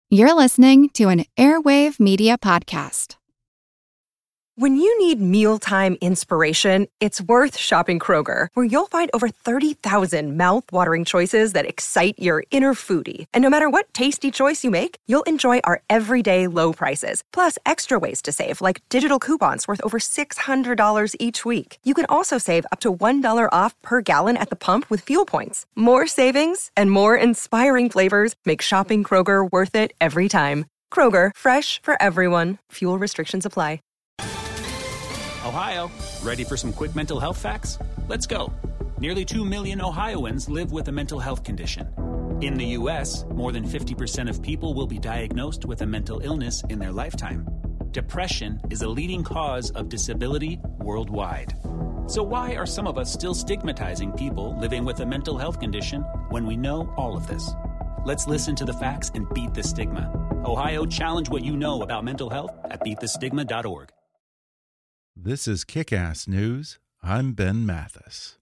You're listening to an Airwave Media Podcast. When you need mealtime inspiration, it's worth shopping Kroger, where you'll find over 30,000 mouth-watering choices that excite your inner foodie. And no matter what tasty choice you make, you'll enjoy our everyday low prices, plus extra ways to save, like digital coupons worth over $600 each week. You can also save up to $1 off per gallon at the pump with fuel points. More savings and more inspiring flavors make shopping Kroger worth it every time. Kroger, fresh for everyone. Fuel restrictions apply. Ohio, ready for some quick mental health facts? Let's go. Nearly 2 million Ohioans live with a mental health condition. In the U.S., more than 50% of people will be diagnosed with a mental illness in their lifetime. Depression is a leading cause of disability worldwide. So why are some of us still stigmatizing people living with a mental health condition when we know all of this? Let's listen to the facts and beat the stigma. Ohio, challenge what you know about mental health at beatthestigma.org. This is Kick-Ass News. I'm Ben Mathis.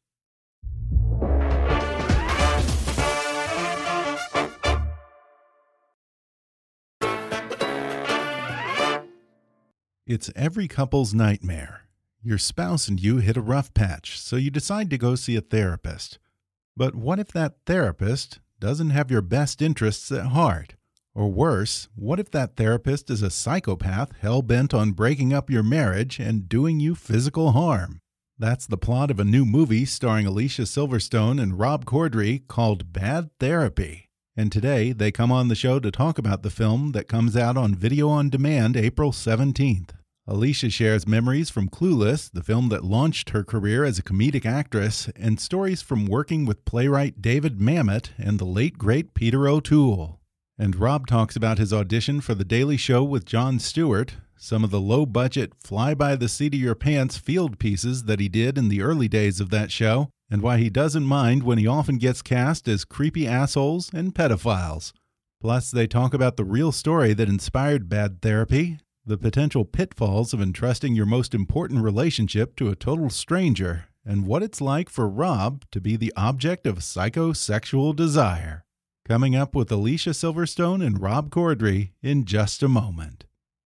It's every couple's nightmare. Your spouse and you hit a rough patch, so you decide to go see a therapist. But what if that therapist doesn't have your best interests at heart? Or worse, what if that therapist is a psychopath hell-bent on breaking up your marriage and doing you physical harm? That's the plot of a new movie starring Alicia Silverstone and Rob Corddry called Bad Therapy. And today, they come on the show to talk about the film that comes out on video on demand April 17th. Alicia shares memories from Clueless, the film that launched her career as a comedic actress, and stories from working with playwright David Mamet and the late great Peter O'Toole. And Rob talks about his audition for The Daily Show with Jon Stewart, some of the low-budget, fly-by-the-seat-of-your-pants field pieces that he did in the early days of that show, and why he doesn't mind when he often gets cast as creepy assholes and pedophiles. Plus, they talk about the real story that inspired Bad Therapy, the potential pitfalls of entrusting your most important relationship to a total stranger, and what it's like for Rob to be the object of psychosexual desire. Coming up with Alicia Silverstone and Rob Corddry in just a moment.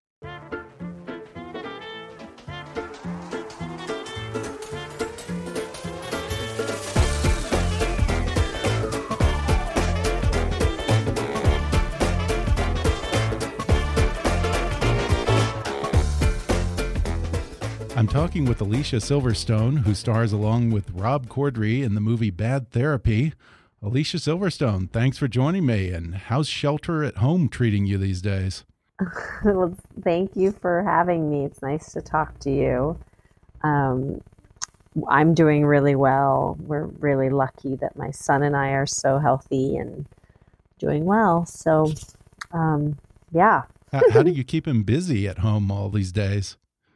I'm talking with Alicia Silverstone, who stars along with Rob Corddry in the movie Bad Therapy. Alicia Silverstone, thanks for joining me. And how's shelter at home treating you these days? Well, thank you for having me. It's nice to talk to you. I'm doing really well. We're really lucky that my son and I are so healthy and doing well. So, yeah. How do you keep him busy at home all these days?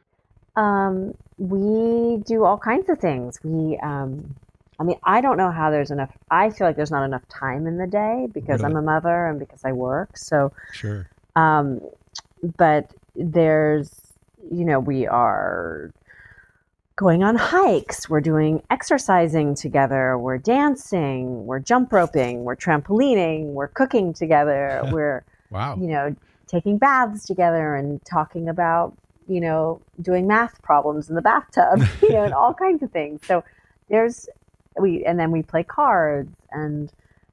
We do all kinds of things. I don't know how there's enough. I feel like there's not enough time in the day because I'm a mother and because I work. So, sure. But there's, we are going on hikes. We're doing exercising together. We're dancing. We're jump roping. We're trampolining. We're cooking together. We're, wow. Taking baths together and talking about, doing math problems in the bathtub, and all kinds of things. So then we play cards and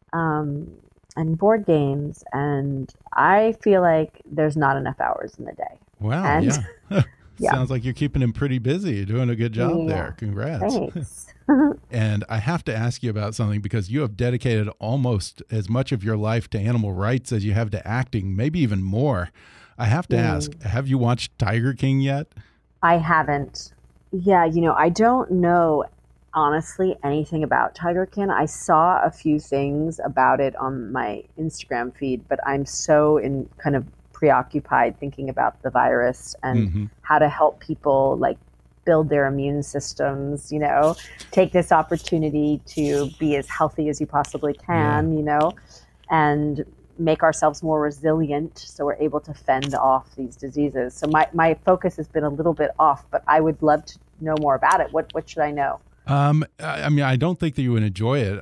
board games, and I feel like there's not enough hours in the day. Wow, and, yeah. Sounds like you're keeping him pretty busy. You're doing a good job there. Congrats. Thanks. And I have to ask you about something because you have dedicated almost as much of your life to animal rights as you have to acting, maybe even more. I have to ask, have you watched Tiger King yet? I haven't. Yeah, I don't know honestly anything about Tiger King. I saw a few things about it on my Instagram feed, but I'm so kind of preoccupied thinking about the virus and how to help people build their immune systems, take this opportunity to be as healthy as you possibly can, and make ourselves more resilient so we're able to fend off these diseases. So my focus has been a little bit off, but I would love to know more about it. What should I know? I mean, I don't think that you would enjoy it.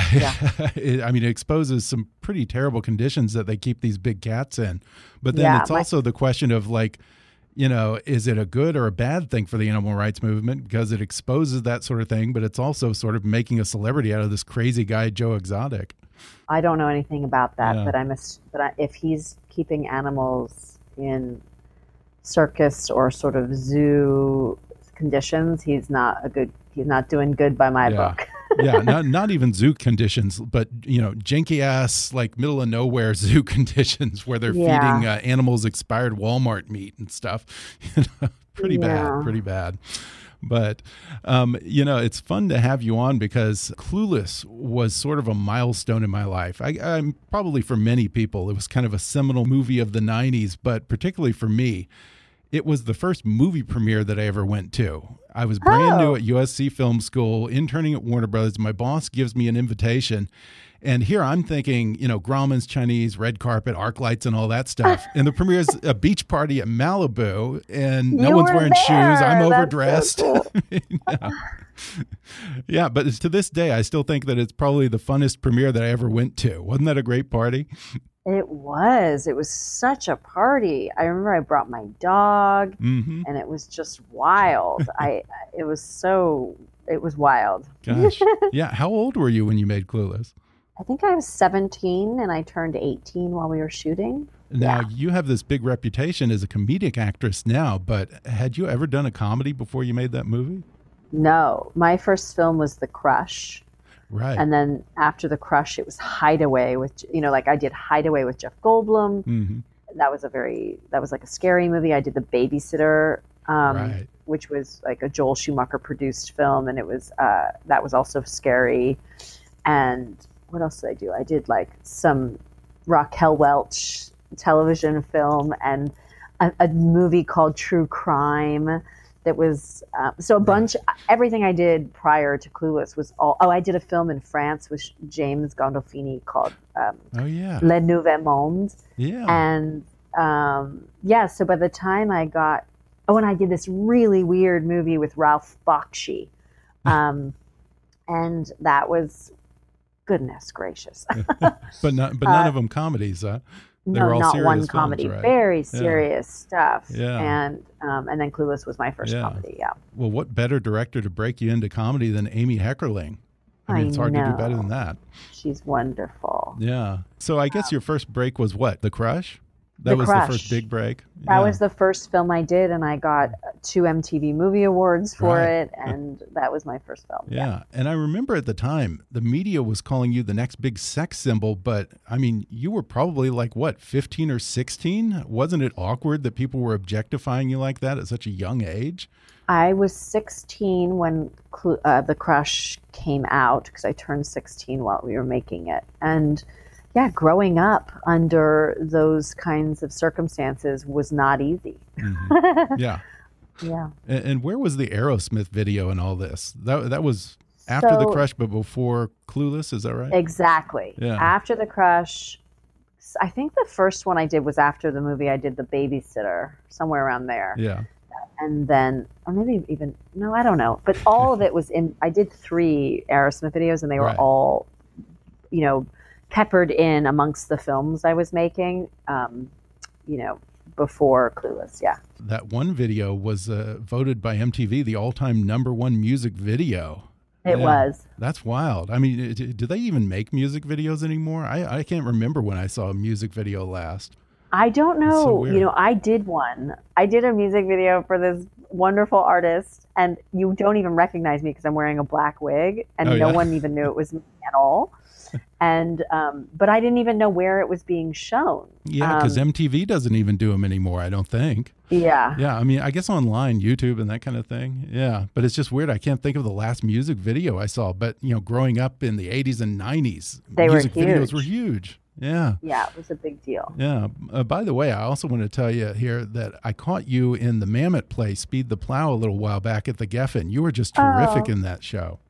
I mean, it exposes some pretty terrible conditions that they keep these big cats in. But then it's also the question of like, you know, is it a good or a bad thing for the animal rights movement because it exposes that sort of thing, but it's also sort of making a celebrity out of this crazy guy, Joe Exotic. I don't know anything about that, but if he's keeping animals in circus or sort of zoo conditions, he's not doing good by my book. Yeah, not even zoo conditions, but you know, janky ass like middle of nowhere zoo conditions where they're feeding animals expired Walmart meat and stuff. You know, pretty bad. But you know, it's fun to have you on because Clueless was sort of a milestone in my life. I'm probably for many people, it was kind of a seminal movie of the '90s, but particularly for me, it was the first movie premiere that I ever went to. I was brand new at USC Film School, interning at Warner Brothers. My boss gives me an invitation. And here I'm thinking, you know, Grauman's Chinese, red carpet, arc lights, and all that stuff. And the premiere is a beach party at Malibu, and no one's wearing shoes. I'm overdressed. So cool. Yeah, but to this day, I still think that it's probably the funnest premiere that I ever went to. Wasn't that a great party? It was. It was such a party. I remember I brought my dog, and it was just wild. It was wild. Gosh. Yeah. How old were you when you made Clueless? I think I was 17 and I turned 18 while we were shooting. Now, you have this big reputation as a comedic actress now, but had you ever done a comedy before you made that movie? No. My first film was The Crush. Right. And then after The Crush, it was Hideaway with, you know, like I did Hideaway with Jeff Goldblum. That was like a scary movie. I did The Babysitter, which was like a Joel Schumacher produced film. And it was, that was also scary. And what else did I do? I did like some Raquel Welch television film and a movie called True Crime. That was everything I did prior to Clueless was all. Oh, I did a film in France with James Gandolfini called Le Nouveau Monde. Yeah. And so by the time I got, and I did this really weird movie with Ralph Bakshi, and that was, goodness gracious. but none of them comedies, huh? They were all not serious one films, comedy. right? Very serious stuff. Yeah. And then Clueless was my first comedy. Yeah. Well, what better director to break you into comedy than Amy Heckerling? I mean, it's hard to do better than that. She's wonderful. Yeah. So I guess your first break was what? The Crush? That was the first big break? That was the first film I did, and I got 2 MTV Movie Awards for it, and that was my first film. Yeah. And I remember at the time, the media was calling you the next big sex symbol, but, I mean, you were probably like, what, 15 or 16? Wasn't it awkward that people were objectifying you like that at such a young age? I was 16 when The Crush came out, because I turned 16 while we were making it. And yeah, growing up under those kinds of circumstances was not easy. Yeah. Yeah. And where was the Aerosmith video and all this? That was after The Crush, but before Clueless, is that right? Exactly. Yeah. After The Crush, I think the first one I did was after the movie. I did The Babysitter, somewhere around there. Yeah. And then, or maybe even, no, I don't know. But all of it was I did 3 Aerosmith videos, and they were all, you know, peppered in amongst the films I was making, you know, before Clueless. Yeah. That one video was voted by MTV the all-time #1 music video. It was. That's wild. I mean, do they even make music videos anymore? I can't remember when I saw a music video last. I don't know. So you know, I did one. I did a music video for this wonderful artist, and you don't even recognize me because I'm wearing a black wig, and no one even knew it was me at all. And but I didn't even know where it was being shown. Yeah, because MTV doesn't even do them anymore, I don't think. Yeah. Yeah, I mean, I guess online, YouTube and that kind of thing. Yeah, but it's just weird. I can't think of the last music video I saw. But, you know, growing up in the 80s and 90s, music videos were huge. Yeah. Yeah, it was a big deal. Yeah. By the way, I also want to tell you here that I caught you in the Mamet play, Speed the Plow, a little while back at the Geffen. You were just terrific in that show.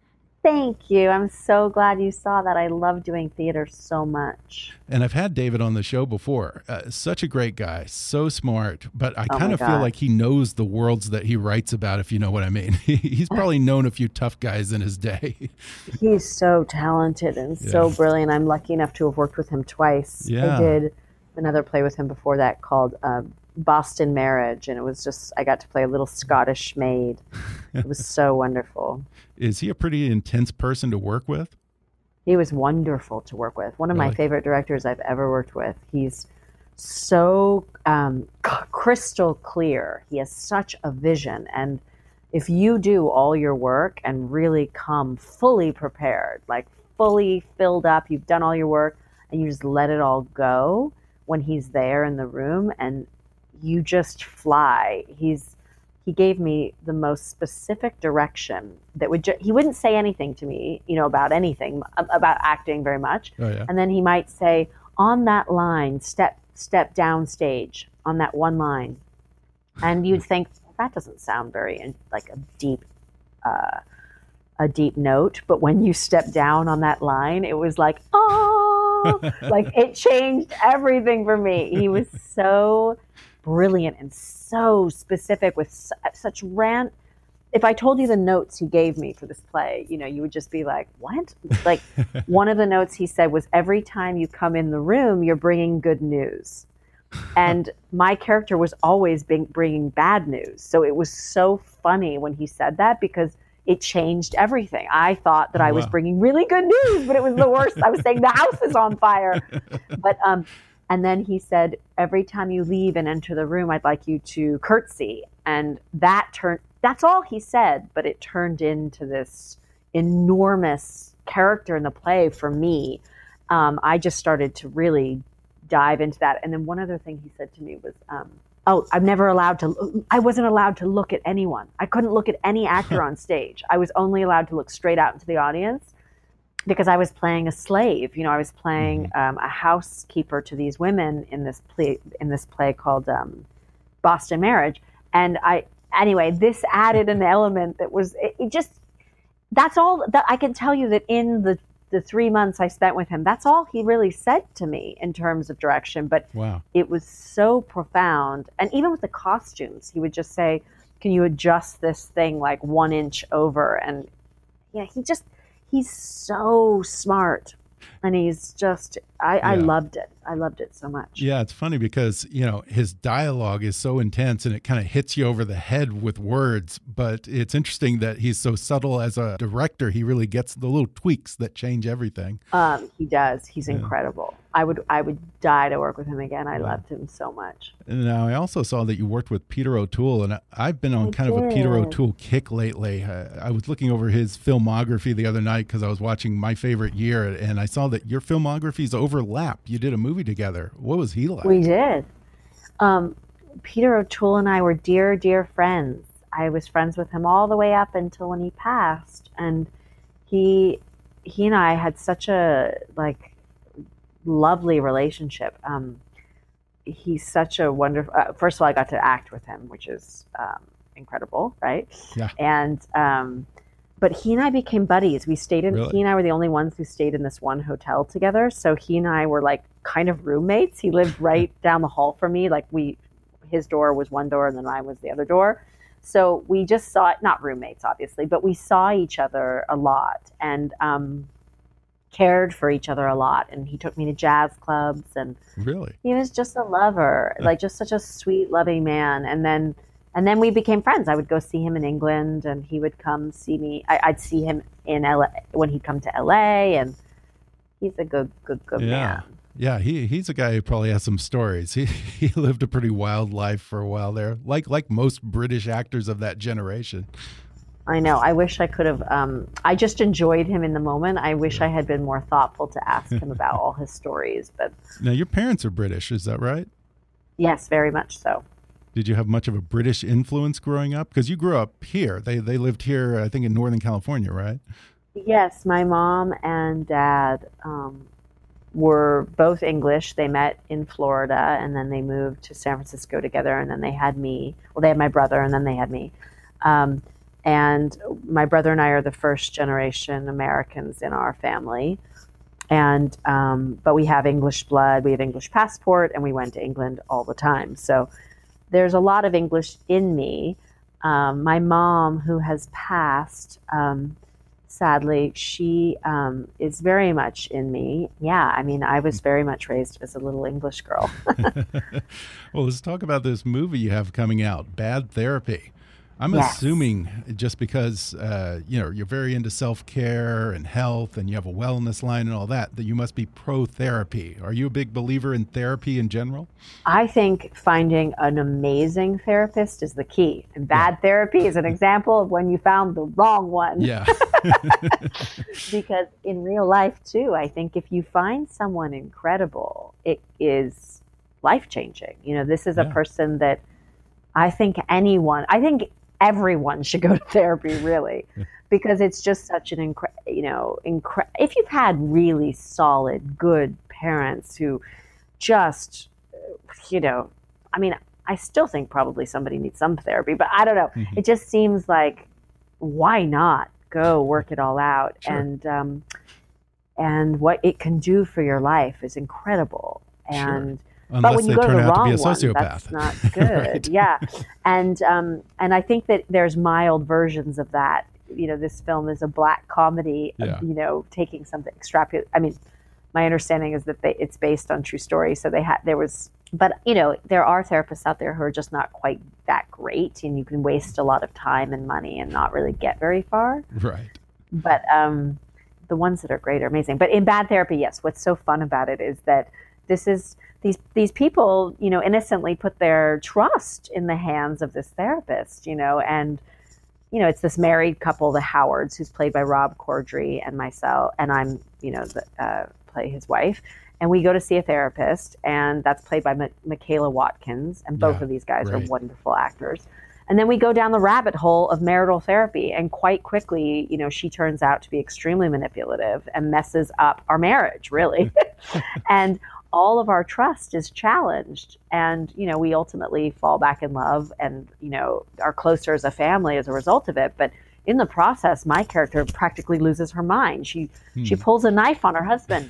Thank you. I'm so glad you saw that. I love doing theater so much. And I've had David on the show before. Such a great guy, so smart. But I Oh kind my of feel God. like he knows the worlds that he writes about, if you know what I mean. He's probably known a few tough guys in his day. He's so talented and so brilliant. I'm lucky enough to have worked with him twice. Yeah. I did another play with him before that called Boston Marriage, and it was just, I got to play a little Scottish maid. It was so wonderful. Is he a pretty intense person to work with? He was wonderful to work with. One of my Really? favorite directors I've ever worked with. He's so crystal clear. He has such a vision. And if you do all your work and really come fully prepared, like fully filled up, you've done all your work, and you just let it all go when he's there in the room, and you just fly. He gave me the most specific direction that he wouldn't say anything to me, about anything, about acting very much. Oh, yeah. And then he might say, on that line, step down stage, on that one line. And you'd think, that doesn't sound very like a deep note. But when you step down on that line, it was like, oh, like it changed everything for me. He was so brilliant and so specific with such if I told you the notes he gave me for this play, you would just be like, what? Like one of the notes he said was, every time you come in the room, you're bringing good news. And my character was always bringing bad news. So it was so funny when he said that, because it changed everything. I thought that I was bringing really good news, but it was the worst. I was saying the house is on fire. But and then he said, every time you leave and enter the room, I'd like you to curtsy. And that's all he said, but it turned into this enormous character in the play for me. I just started to really dive into that. And then one other thing he said to me was, I wasn't allowed to look at anyone. I couldn't look at any actor on stage. I was only allowed to look straight out into the audience, because I was playing a slave. I was playing a housekeeper to these women in this play called Boston Marriage. And this added an element that was, that's all that I can tell you, that in the 3 months I spent with him, that's all he really said to me in terms of direction. But Wow. It was so profound. And even with the costumes, he would just say, can you adjust this thing like 1 inch over? And he's so smart, and he's just, I loved it. I loved it so much. Yeah, it's funny because, his dialogue is so intense and it kind of hits you over the head with words. But it's interesting that he's so subtle as a director. He really gets the little tweaks that change everything. He does. He's incredible. I would die to work with him again. I loved him so much. And now I also saw that you worked with Peter O'Toole, and I've been on kind of a Peter O'Toole kick lately. I was looking over his filmography the other night because I was watching My Favorite Year, and I saw that your filmographies overlap. You did a movie together. What was he like? We did. Peter O'Toole and I were dear, dear friends. I was friends with him all the way up until when he passed, and he and I had such a lovely relationship. He's such a wonderful. First of all, I got to act with him, which is incredible, right? Yeah. And but he and I became buddies. We stayed in. Really? He and I were the only ones who stayed in this one hotel together. So he and I were like kind of roommates. He lived right down the hall from me. His door was one door, and then mine was the other door. So we just saw it. Not roommates, obviously, but we saw each other a lot, and cared for each other a lot. And he took me to jazz clubs, and Really? he was just a lover, just such a sweet, loving man. And then we became friends. I would go see him in England, and he would come see me. I'd see him in LA when he'd come to LA, and he's a good man. Yeah, he's a guy who probably has some stories. He lived a pretty wild life for a while there, like most British actors of that generation. I know. I wish I could have. I just enjoyed him in the moment. I wish I had been more thoughtful to ask him about all his stories. But Now, your parents are British, is that right? yes, very much so. Did you have much of a British influence growing up? Because you grew up here. They lived here, I think, in Northern California, right? Yes, my mom and dad were both English. They met in Florida, and then they moved to San Francisco together, and then they had me. Well, they had my brother, and then they had me. And my brother and I are the first generation Americans in our family. And but we have English blood, we have English passport, and we went to England all the time. So there's a lot of English in me. My mom, who has passed, sadly, she is very much in me. Yeah, I mean, I was very much raised as a little English girl. Well, let's talk about this movie you have coming out, Bad Therapy. I'm Yes. assuming just because you're very into self-care and health, and you have a wellness line and all that, that you must be pro-therapy. Are you a big believer in therapy in general? I think finding an amazing therapist is the key. And bad therapy is an example of when you found the wrong one. Yeah. Because in real life, too, I think if you find someone incredible, it is life-changing. You know, this is a Yeah. person that I think everyone should go to therapy, really, because it's just such an if you've had really solid, good parents who just, I mean, I still think probably somebody needs some therapy, but I don't know. Mhm. It just seems like, why not go work it all out? Sure. And what it can do for your life is incredible. And but Unless when you they go to turn the out to wrong be a one, sociopath. that's not good. Right. Yeah, and I think that there's mild versions of that. You know, this film is a black comedy. Yeah. Taking something extrapolate. I mean, my understanding is that it's based on true story. So but there are therapists out there who are just not quite that great, and you can waste a lot of time and money and not really get very far. Right. But the ones that are great are amazing. But in Bad Therapy, yes, what's so fun about it is that these people, innocently put their trust in the hands of this therapist, and it's this married couple, the Howards, who's played by Rob Corddry, and myself, and I'm, play his wife. And we go to see a therapist, and that's played by Michaela Watkins, and both Yeah, of these guys right. are wonderful actors. And then we go down the rabbit hole of marital therapy, and quite quickly, she turns out to be extremely manipulative and messes up our marriage, really. And all of our trust is challenged, and we ultimately fall back in love, and are closer as a family as a result of it. But in the process, my character practically loses her mind. She pulls a knife on her husband.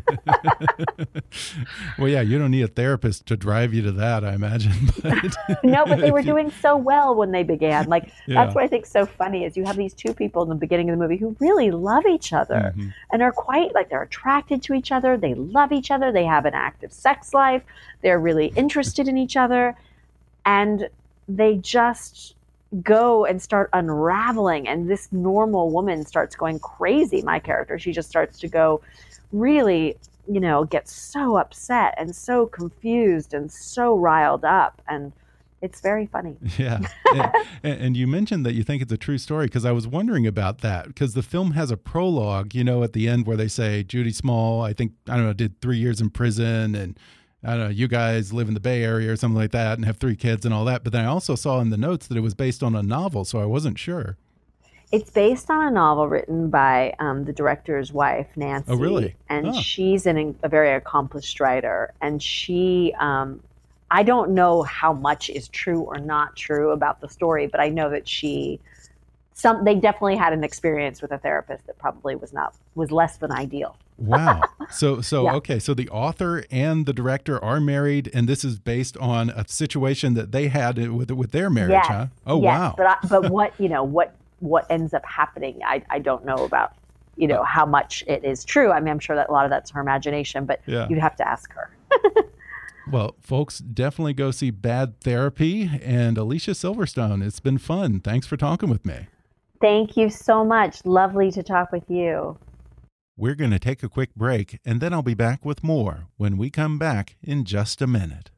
Well, yeah, you don't need a therapist to drive you to that, I imagine. But No, but they were doing so well when they began. Like, Yeah. that's what I think is so funny is you have these two people in the beginning of the movie who really love each other Mhm. and are quite like they're attracted to each other. They love each other. They have an active sex life. They're really interested in each other. And they just go and start unraveling. And this normal woman starts going crazy. My character, she just starts to go really, get so upset and so confused and so riled up. And it's very funny. Yeah. And you mentioned that you think it's a true story, because I was wondering about that, because the film has a prologue, at the end where they say Judy Small, I don't know, did 3 years in prison, and I don't know, you guys live in the Bay Area or something like that and have 3 kids and all that. But then I also saw in the notes that it was based on a novel, so I wasn't sure. It's based on a novel written by the director's wife, Nancy. Oh, really? And Oh. she's a very accomplished writer. And she, I don't know how much is true or not true about the story, but I know that they definitely had an experience with a therapist that probably was less than ideal. Wow. So Yeah. okay, so the author and the director are married, and this is based on a situation that they had with their marriage, Yes. huh? Oh, Yes. wow. But what ends up happening, I don't know about, how much it is true. I mean, I'm sure that a lot of that's her imagination, but Yeah. you'd have to ask her. Well, folks, definitely go see Bad Therapy. And Alicia Silverstone, it's been fun. Thanks for talking with me. Thank you so much. Lovely to talk with you. We're going to take a quick break, and then I'll be back with more when we come back in just a minute.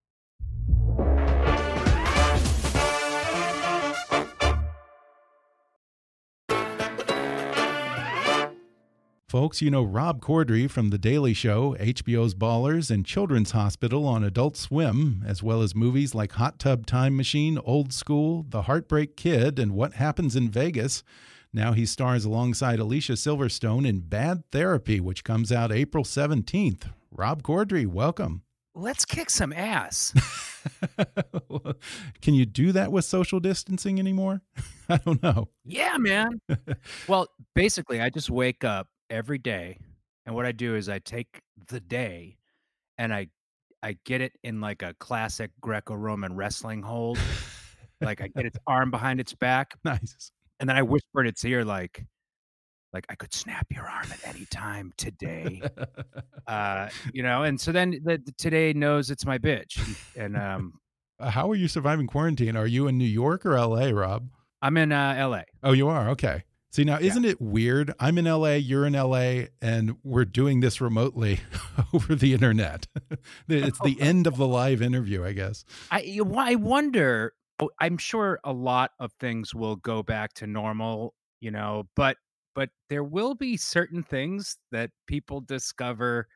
Folks, Rob Corddry from The Daily Show, HBO's Ballers, and Children's Hospital on Adult Swim, as well as movies like Hot Tub Time Machine, Old School, The Heartbreak Kid, and What Happens in Vegas. Now he stars alongside Alicia Silverstone in Bad Therapy, which comes out April 17th. Rob Corddry, welcome. Let's kick some ass. Can you do that with social distancing anymore? I don't know. Yeah, man. Well, basically, I just wake up every day, and what I do is I take the day and I get it in like a classic Greco-Roman wrestling hold. Like I get its arm behind its back, Nice. and then I whisper in its ear like I could snap your arm at any time today. And so then the today knows it's my bitch. And How are you surviving quarantine? Are you in New York or LA, Rob? I'm in LA. Oh, you are? Okay. See, now, Yeah. isn't it weird? I'm in LA, you're in LA, and we're doing this remotely over the internet. It's the end of the live interview, I guess. I wonder. I'm sure a lot of things will go back to normal, but there will be certain things that people discover,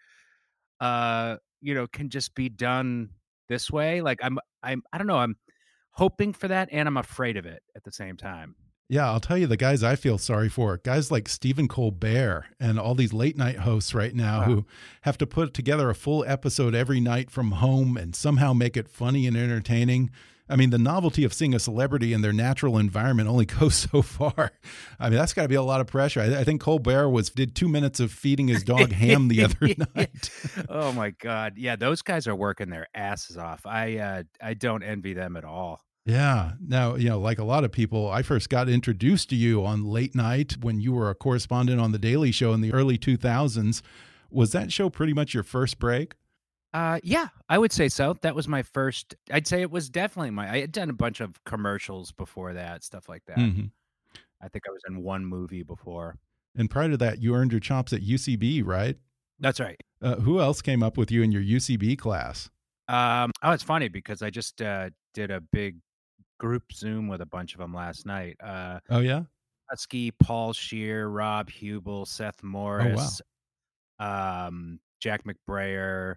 can just be done this way. Like I don't know. I'm hoping for that, and I'm afraid of it at the same time. Yeah, I'll tell you the guys I feel sorry for. Guys like Stephen Colbert and all these late night hosts right now who have to put together a full episode every night from home and somehow make it funny and entertaining. I mean, the novelty of seeing a celebrity in their natural environment only goes so far. I mean, that's got to be a lot of pressure. I think Colbert did 2 minutes of feeding his dog ham the other night. Oh my God. Yeah, those guys are working their asses off. I don't envy them at all. Yeah. Now, like a lot of people, I first got introduced to you on late night when you were a correspondent on The Daily Show in the early 2000s. Was that show pretty much your first break? Yeah, I would say so. That was my first. I'd say it was definitely I had done a bunch of commercials before that, stuff like that. I think I was in one movie before. And prior to that, you earned your chops at UCB, right? That's right. Who else came up with you in your UCB class? It's funny because I just did a big group Zoom with a bunch of them last night. Oh, yeah? Husky, Paul Scheer, Rob Hubel, Seth Morris, Jack McBrayer.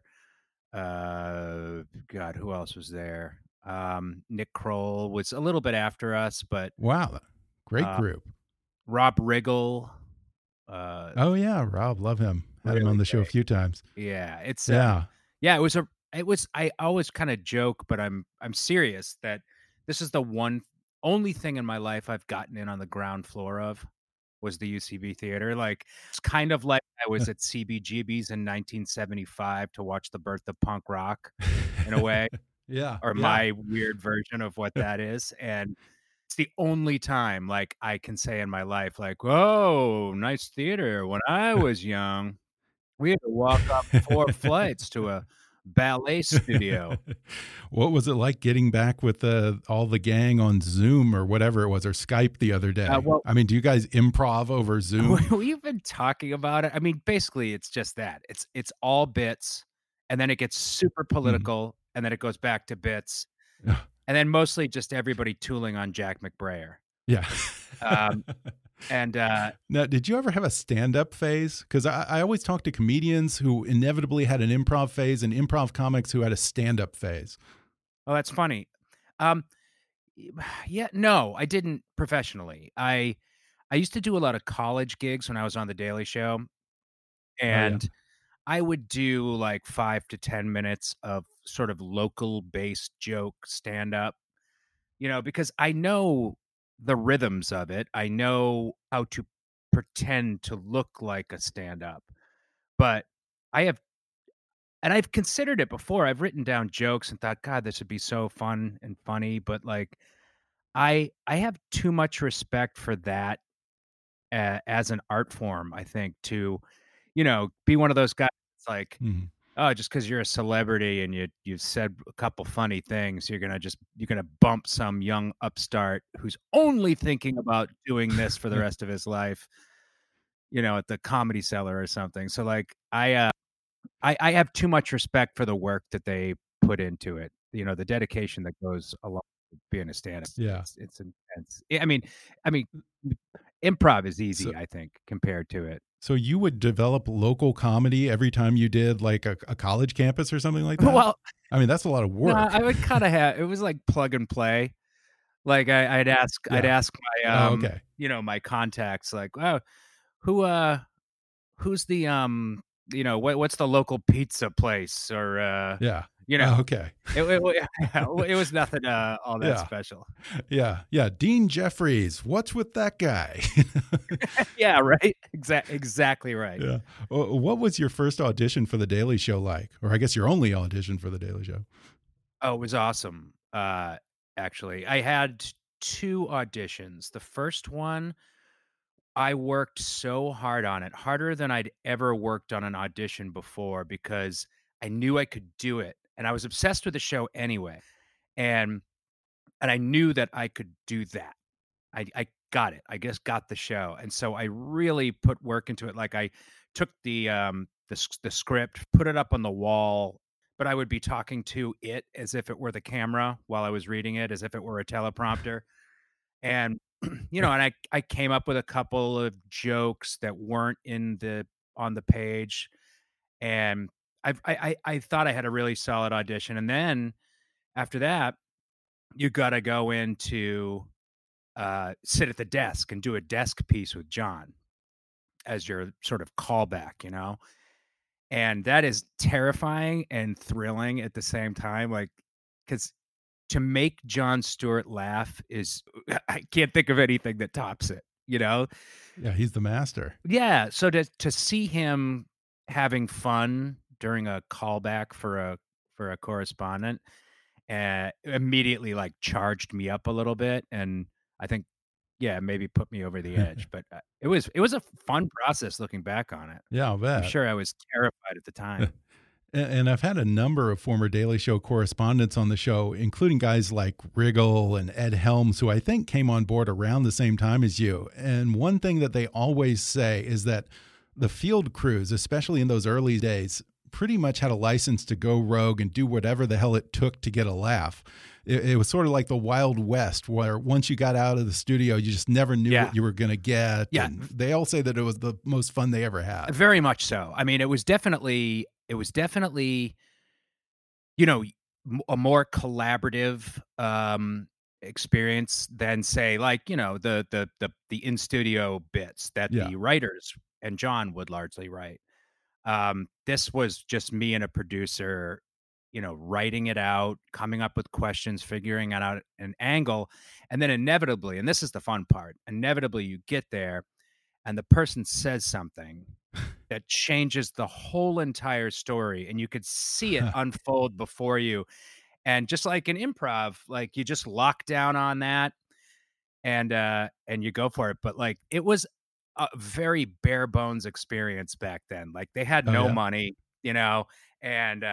God, who else was there? Nick Kroll was a little bit after us, but wow, great group. Rob Riggle. Oh yeah, Rob, love him. Had him on the show a few times. Yeah, it's yeah. It was. I always kind of joke, but I'm serious that this is the only thing in my life I've gotten in on the ground floor of. Was the UCB theater. Like, it's kind of like I was at CBGB's in 1975 to watch the birth of punk rock in a way. Yeah. Or my weird version of what that is. And it's the only time like I can say in my life, like, oh, nice theater. When I was young, we had to walk up 4 flights to a ballet studio. What was it like getting back with all the gang on Zoom or whatever it was, or Skype the other day? I mean, do you guys improv over Zoom? We've been talking about it. I mean, basically, it's just that it's all bits, and then it gets super political, and then it goes back to bits, and then mostly just everybody tooling on Jack McBrayer. Yeah. And now, did you ever have a stand-up phase? Because I always talk to comedians who inevitably had an improv phase and improv comics who had a stand-up phase. Oh, that's funny. Yeah, no, I didn't professionally. I used to do a lot of college gigs when I was on The Daily Show, and I would do like 5 to 10 minutes of sort of local-based joke stand-up, because I know the rhythms of it. I know how to pretend to look like a stand-up, but I've considered it before. I've written down jokes and thought, God, this would be so fun and funny. But like, I have too much respect for that as an art form. I think to, be one of those guys that's like, oh, just because you're a celebrity and you've said a couple funny things, you're gonna bump some young upstart who's only thinking about doing this for the rest of his life, at the Comedy Cellar or something. So like I have too much respect for the work that they put into it. The dedication that goes along with being a stand-up. Yeah, it's intense. I mean, improv is easy, I think, compared to it. So you would develop local comedy every time you did like a college campus or something like that? Well, I mean, that's a lot of work. I would kind of have, it was like plug and play. Like I'd ask my, my contacts, like, oh, who's the, what's the local pizza place? Or, You Oh, know, okay. it was nothing all that Yeah. special. Yeah. Yeah. Dean Jeffries. What's with that guy? Yeah, right. Exactly right. Yeah. What was your first audition for The Daily Show like? Or I guess your only audition for The Daily Show? Oh, it was awesome. Actually, I had two auditions. The first one, I worked so hard on it, harder than I'd ever worked on an audition before because I knew I could do it, and I was obsessed with the show anyway, and I knew that I could do that. I got it. I just got the show, and so I really put work into it. Like, I took the script, put it up on the wall, but I would be talking to it as if it were the camera while I was reading it, as if it were a teleprompter, and, and I came up with a couple of jokes that weren't in the on the page, and I thought I had a really solid audition, and then after that, you gotta go into sit at the desk and do a desk piece with John as your sort of callback. And that is terrifying and thrilling at the same time. Like, because to make John Stewart laugh is, I can't think of anything that tops it. Yeah. He's the master. Yeah. So to see him having fun during a callback for a correspondent immediately like charged me up a little bit. And I think, yeah, maybe put me over the edge, but, it was a fun process looking back on it. Yeah, I'll I'm bet. sure I was terrified at the time. And I've had a number of former Daily Show correspondents on the show, including guys like Riggle and Ed Helms, who I think came on board around the same time as you. And one thing that they always say is that the field crews, especially in those early days, pretty much had a license to go rogue and do whatever the hell it took to get a laugh. It was sort of like the Wild West, where once you got out of the studio, you just never knew Yeah. what you were going to get. Yeah. And they all say that it was the most fun they ever had. Very much so. I mean, it was definitely, you know, a more collaborative, experience than, say, like, the in-studio bits that Yeah. the writers and John would largely write. This was just me and a producer, writing it out, coming up with questions, figuring out an angle, and then inevitably, and this is the fun part, inevitably you get there and the person says something that changes the whole entire story and you could see it unfold before you. And just like in improv, like you just lock down on that and you go for it. But like it was a very bare bones experience back then. Like they had Oh, no yeah. money, and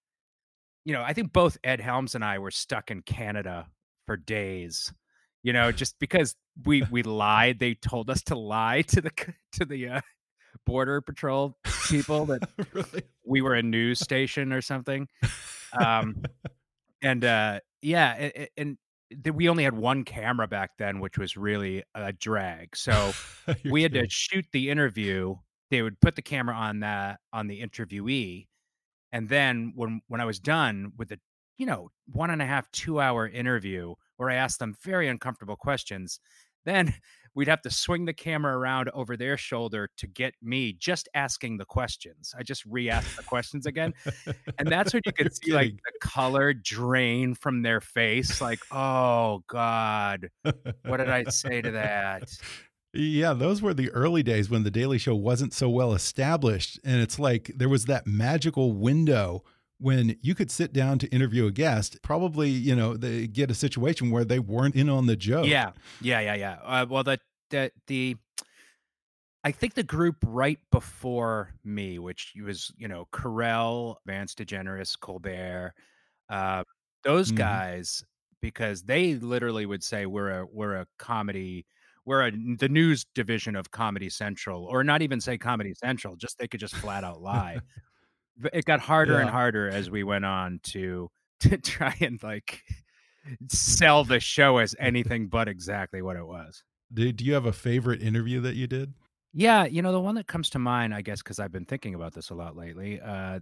I think both Ed Helms and I were stuck in Canada for days. Just because we lied. They told us to lie to the border patrol people that Really? we were a news station or something. Um, and yeah, we only had one camera back then, which was really a drag. So You're we had to kidding. shoot the interview. They would put the camera on the interviewee, and then when I was done with the 1.5, 2 hour interview where I asked them very uncomfortable questions, then we'd have to swing the camera around over their shoulder to get me just asking the questions. I just re-asked the questions again. And that's when you You're could see like kidding. the color drain from their face. Like, oh God, what did I say to that? Yeah, those were the early days when The Daily Show wasn't so well established. And it's like there was that magical window when you could sit down to interview a guest, probably, they get a situation where they weren't in on the joke. Yeah. Well, the I think the group right before me, which was, Carell, Vance DeGeneres, Colbert, uh, those Hmm. guys, because they literally would say we're a comedy, the news division of Comedy Central, or not even say Comedy Central, just they could just flat out lie. It got harder and Yeah. harder as we went on to try and like sell the show as anything but exactly what it was. Do you have a favorite interview that you did? Yeah, the one that comes to mind, I guess, because I've been thinking about this a lot lately.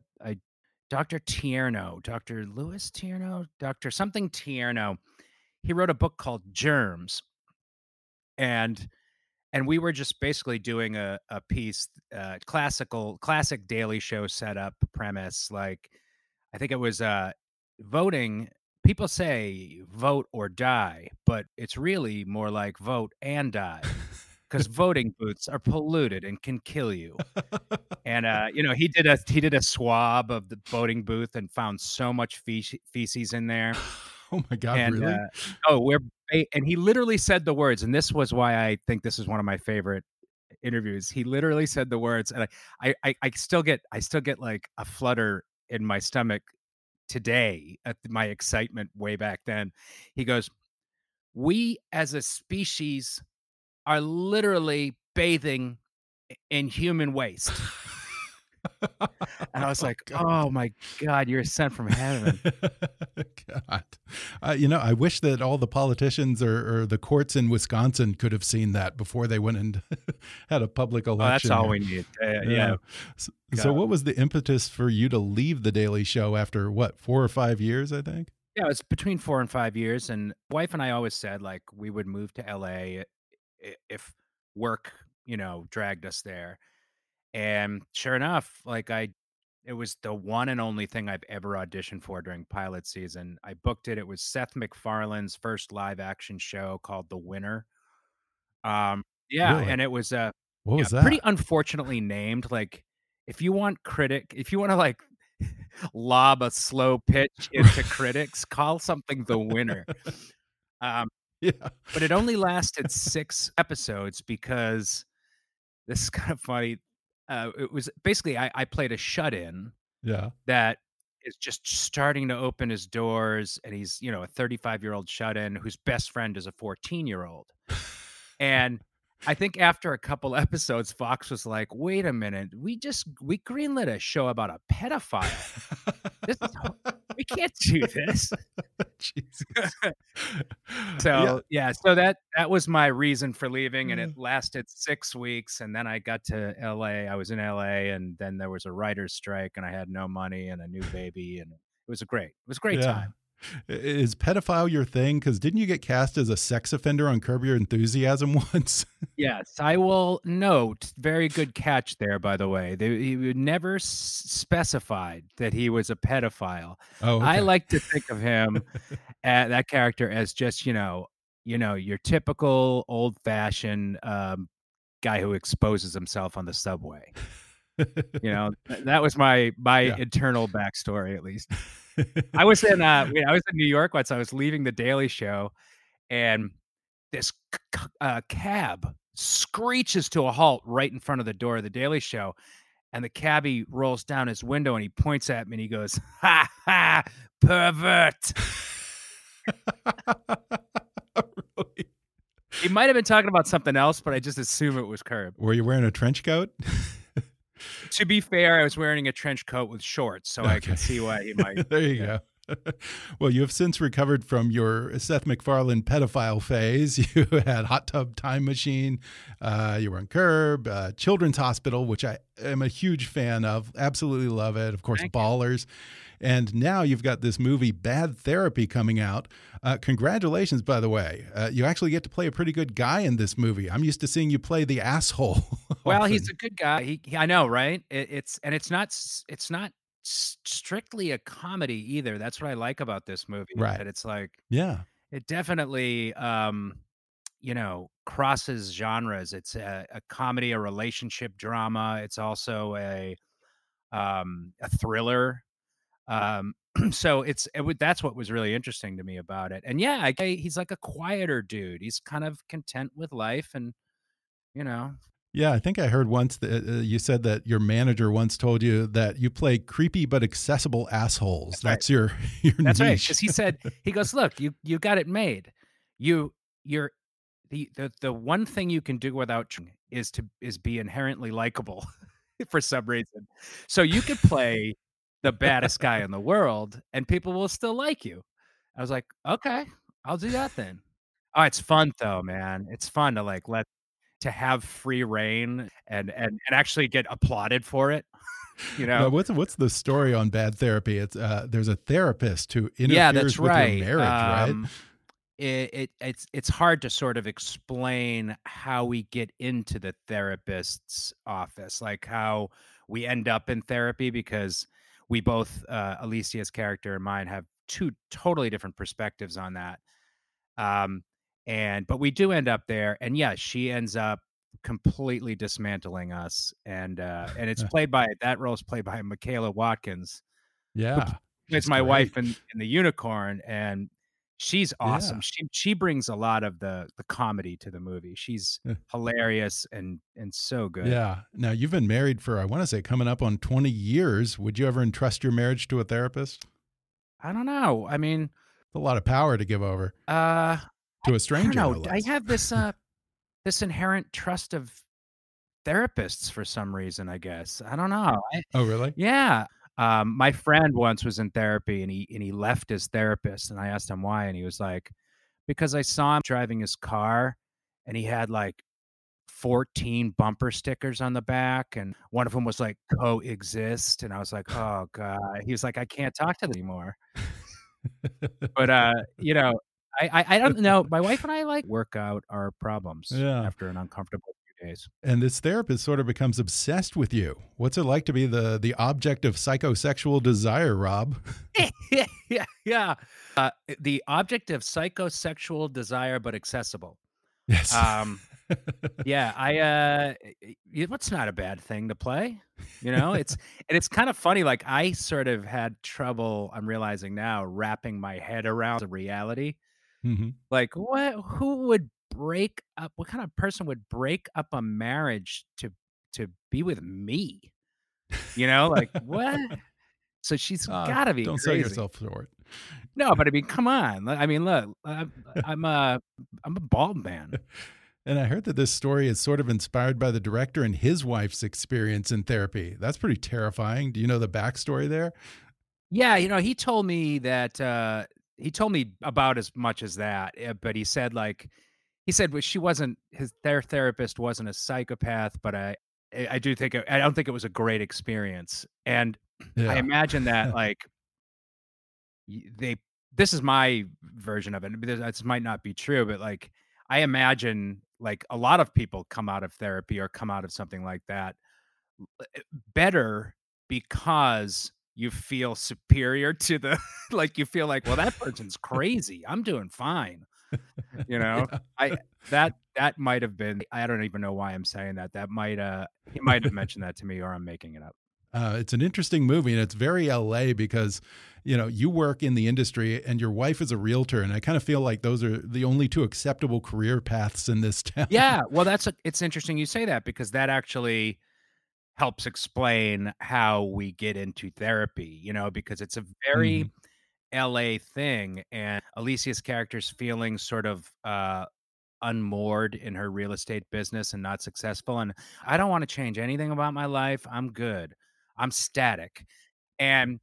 Dr. Tierno, Dr. Louis Tierno, Dr. something Tierno. He wrote a book called Germs, and we were just basically doing a piece, classic Daily Show setup premise. Like, I think it was voting, people say vote or die, but it's really more like vote and die because voting booths are polluted and can kill you. And, he did a swab of the voting booth and found so much feces in there. Oh my God, And, really? oh, and he literally said the words, and this was why I think this is one of my favorite interviews. He literally said the words, and I still get like a flutter in my stomach today at my excitement way back then. He goes, "We as a species are literally bathing in human waste." And I was Oh like, God. "Oh my God, you're sent from heaven." God. I wish that all the politicians or the courts in Wisconsin could have seen that before they went and had a public Oh, that's election all here. we need. Yeah. Yeah. So God. what was the impetus for you to leave The Daily Show after what, 4 or 5 years, I think? Yeah, it was between 4 and 5 years, and wife and I always said, like, we would move to LA if work, dragged us there. And sure enough, it was the one and only thing I've ever auditioned for during pilot season. I booked it. It was Seth MacFarlane's first live action show called The Winner. Yeah, Really? and it was What yeah, was pretty that? unfortunately named. Like, if you want to like lob a slow pitch into critics, call something The Winner. Um, Yeah. but it only lasted 6 episodes because this is kind of funny. It was basically I played a shut-in Yeah. that is just starting to open his doors, and he's, a 35-year-old shut-in whose best friend is a 14-year-old. And I think after a couple episodes, Fox was like, "Wait a minute, we greenlit a show about a pedophile. This is we can't do this." Jesus. Yeah. So, yeah, so that was my reason for leaving, and it lasted 6 weeks, and then I got to LA. I was in LA, and then there was a writer's strike, and I had no money and a new baby, and it was a great Yeah. time. Is pedophile your thing? Because didn't you get cast as a sex offender on Curb Your Enthusiasm once? Yes, I will note, very good catch there, by the way. He never specified that he was a pedophile. Oh, I okay. like to think of him, that character, as just, your typical old-fashioned, guy who exposes himself on the subway. That was my Yeah. internal backstory, at least. I was in, New York once. I was leaving The Daily Show, and this cab screeches to a halt right in front of the door of The Daily Show, and the cabbie rolls down his window, and he points at me, and he goes, "Ha, ha, pervert." Really? He might have been talking about something else, but I just assume it was Curb. Were you wearing a trench coat? To be fair, I was wearing a trench coat with shorts, so I can see why he might. There you Yeah. go. Well, you have since recovered from your Seth MacFarlane pedophile phase. You had Hot Tub Time Machine. You were on Curb, Children's Hospital, which I am a huge fan of. Absolutely love it. Of course, Thank you. Ballers. And now you've got this movie, Bad Therapy, coming out. Congratulations, by the way. You actually get to play a pretty good guy in this movie. I'm used to seeing you play the asshole. Well, he's often. a good guy. I know, right? It's not strictly a comedy either. That's what I like about this movie. Right. That it's like Yeah. it definitely crosses genres. It's a comedy, a relationship drama. It's also a thriller. So that's what was really interesting to me about it. And yeah, he's like a quieter dude. He's kind of content with life, and you know, Yeah, I think I heard once that you said that your manager once told you that you play creepy but accessible assholes. That's right. That's your your That's right. niche. Because he goes, "Look, you got it made. You're the one thing you can do without trying is be inherently likable for some reason. So you could play the baddest guy in the world, and people will still like you." I was like, "Okay, I'll do that then." Oh, it's fun though, man. It's fun to to have free reign and actually get applauded for it. You Now, know? what's the story on Bad Therapy? It's there's a therapist who Yeah, interferes that's with right. your marriage, right? It's hard to sort of explain how we get into the therapist's office, like how we end up in therapy, because we both, Alicia's character and mine, have two totally different perspectives on that. But we do end up there, and yeah, she ends up completely dismantling us, and it's played by that role is played by Michaela Watkins. Yeah, It's my wife in The Unicorn, and she's awesome. Yeah. She brings a lot of the comedy to the movie. She's hilarious and so good. Yeah. Now, you've been married for, I want to say, coming up on 20 years. Would you ever entrust your marriage to a therapist? I don't know. I mean, a lot of power to give over to a stranger. I no don't know. less. I have this this inherent trust of therapists for some reason, I guess. I don't know. Oh, really? Yeah. My friend once was in therapy, and he left his therapist, and I asked him why, and he was like, because I saw him driving his car, and he had like 14 bumper stickers on the back, and one of them was like coexist, and I was like, oh God. He was like, I can't talk to them anymore. But you know, I don't know. My wife and I like work out our problems after an uncomfortable few days. And this therapist sort of becomes obsessed with you. What's it like to be the object of psychosexual desire, Rob? Yeah. The object of psychosexual desire, but accessible. Yes. Yeah. What's not a bad thing to play? You know, it's kind of funny. Like, I sort of had trouble, I'm realizing now, wrapping my head around the reality. Mm-hmm. Like, who would break up? What kind of person would break up a marriage to be with me? You know, like, what? So she's got to be don't crazy. sell yourself short. No, but I mean, come on. I mean, look, I'm a bald man. And I heard that this story is sort of inspired by the director and his wife's experience in therapy. That's pretty terrifying. Do you know the backstory there? Yeah, you know, he told me that he told me about as much as that, but he said well, she wasn't their therapist wasn't a psychopath, but I don't think it was a great experience. And I imagine that this is my version of it. This might not be true, but like, I imagine like a lot of people come out of therapy or come out of something like that better because you feel superior to the like, you feel like, well, that person's crazy. I'm doing fine. You know, that might have been, I don't even know why I'm saying that. That might he might have mentioned that to me, or I'm making it up. It's an interesting movie, and it's very LA because, you know, you work in the industry and your wife is a realtor, and I kind of feel like those are the only two acceptable career paths in this town. Yeah, well, it's interesting you say that, because that actually helps explain how we get into therapy, you know, because it's a very LA thing, and Alicia's character's feeling sort of unmoored in her real estate business and not successful, and I don't want to change anything about my life. I'm good. I'm static. And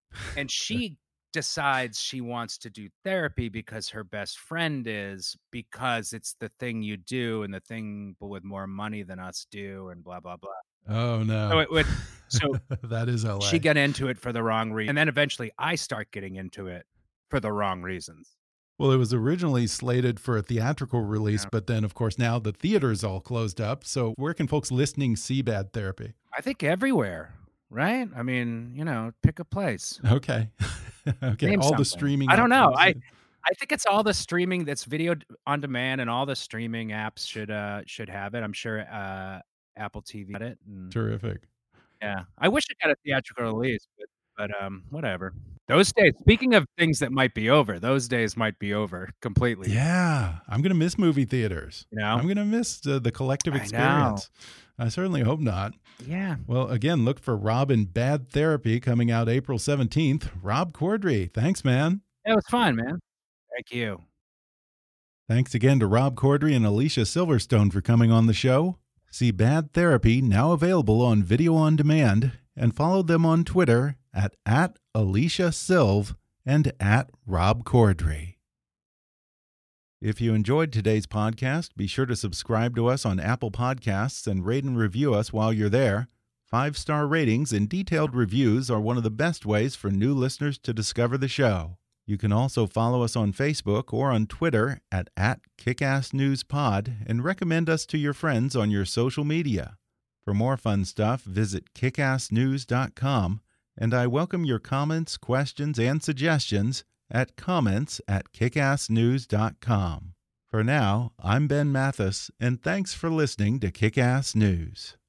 she decides she wants to do therapy because her best friend is, because it's the thing you do and the thing with more money than us do, and blah, blah, blah. Oh, no. So that is LA. She got into it for the wrong reason. And then eventually I start getting into it for the wrong reasons. Well, it was originally slated for a theatrical release, but then, of course, now the theater's all closed up. So where can folks listening see Bad Therapy? I think everywhere. Right? I mean, you know, pick a place. Okay. Okay. Name all something. the streaming. I don't know. I think it's all the streaming that's video on demand, and all the streaming apps should have it. I'm sure Apple TV got it. Terrific. Yeah. I wish it got a theatrical release, but whatever. Those days, speaking of things that might be over, those days might be over completely. Yeah. I'm going to miss movie theaters. You know? I'm going to miss the collective experience. I certainly hope not. Yeah. Well, again, look for Rob in Bad Therapy, coming out April 17th. Rob Corddry, thanks, man. It was fun, man. Thank you. Thanks again to Rob Corddry and Alicia Silverstone for coming on the show. See Bad Therapy, now available on video on demand, and follow them on Twitter at Alicia Silv and at Rob Corddry. If you enjoyed today's podcast, be sure to subscribe to us on Apple Podcasts and rate and review us while you're there. 5-star ratings and detailed reviews are one of the best ways for new listeners to discover the show. You can also follow us on Facebook or on Twitter at KickassNewsPod and recommend us to your friends on your social media. For more fun stuff, visit kickassnews.com, and I welcome your comments, questions, and suggestions at comments@kickassnews.com. For now, I'm Ben Mathis, and thanks for listening to Kickass News.